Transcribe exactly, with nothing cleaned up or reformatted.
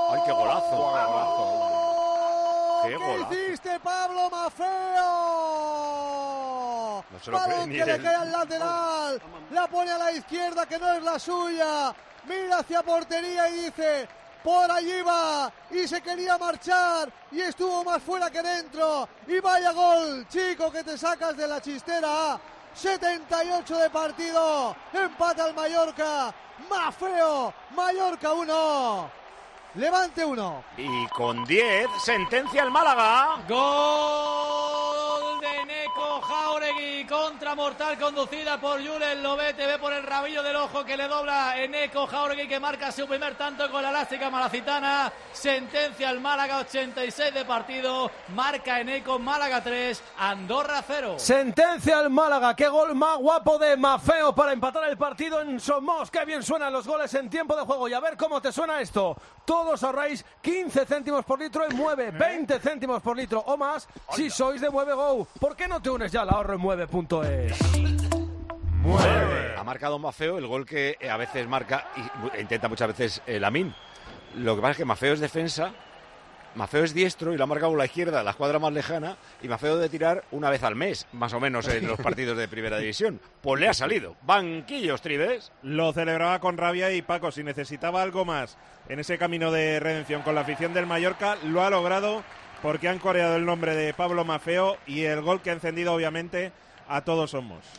¡Ay, qué golazo! ¡Qué golazo! ¡Qué golazo! ¿Qué hiciste, Pablo Maffeo? No se lo Balón cree ni que le él. cae al lateral. La pone a la izquierda, que no es la suya. Mira hacia portería y dice: por allí va, y se quería marchar y estuvo más fuera que dentro. Y vaya gol, chico, que te sacas de la chistera. setenta y ocho de partido, empata el Mallorca. Maffeo, Mallorca uno, Levante uno. Y con diez, sentencia el Málaga. Gol de Neko Jáuregui, contra mortal conducida por Julen Lobete, ve por el rabillo del ojo que le dobla Neko Jáuregui, que marca su primer tanto con la elástica malacitana. Sentencia el Málaga, ochenta y seis de partido, marca Neko, Málaga tres, Andorra cero. Sentencia al Málaga, qué gol más guapo de Maffeo para empatar el partido en Somos. Qué bien suenan los goles en tiempo de juego. Y a ver cómo te suena esto. Todos ahorráis quince céntimos por litro en Mueve, veinte céntimos por litro o más si sois de Mueve Go. ¿Por qué no te unes ya al ahorro en mueve punto es? Mueve. Ha marcado Maffeo el gol que a veces marca y intenta muchas veces eh, Lamine. Lo que pasa es que Maffeo es defensa, Maffeo es diestro y lo ha marcado a la izquierda, la escuadra más lejana, y Maffeo debe tirar una vez al mes, más o menos, en los partidos de Primera División. Pues le ha salido. Banquillos, Tribes. Lo celebraba con rabia y Paco, si necesitaba algo más en ese camino de redención con la afición del Mallorca, lo ha logrado porque han coreado el nombre de Pablo Maffeo y el gol que ha encendido obviamente a Todos Somos.